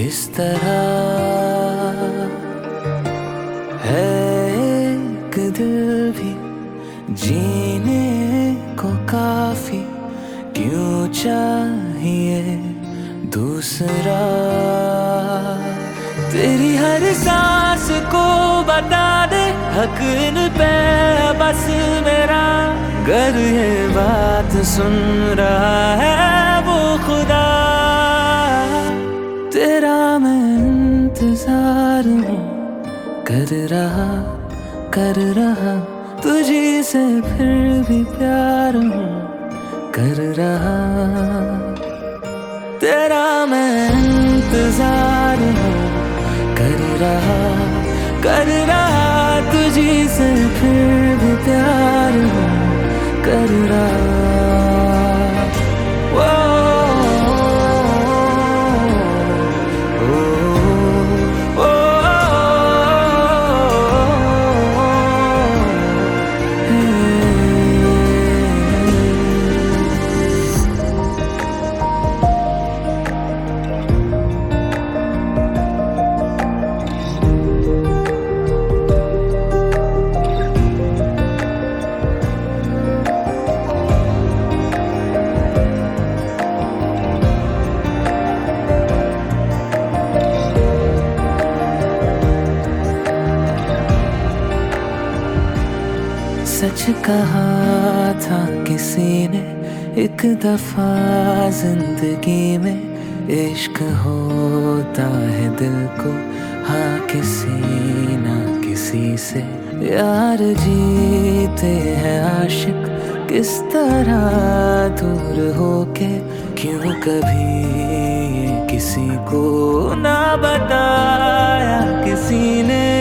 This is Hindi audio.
इस तरह है एक दिल भी जीने को काफी, क्यों चाहिए दूसरा। तेरी हर सांस को बता दे हक इन पे बस मेरा, गर ये बात सुन रहा है वो खुदा। तेरा मैं इंतजार हूँ कर रहा तुझी से, फिर भी प्यार हूँ कर रहा। तेरा मैं इंतजार हूँ कर रहा तुझी से, फिर भी प्यार हूँ कर रहा। सच कहा था किसी ने एक दफा जिंदगी में, इश्क होता है दिल को हाँ किसी ना किसी से। यार जीते हैं आशिक किस तरह दूर होके, क्यों कभी किसी को ना बताया किसी ने।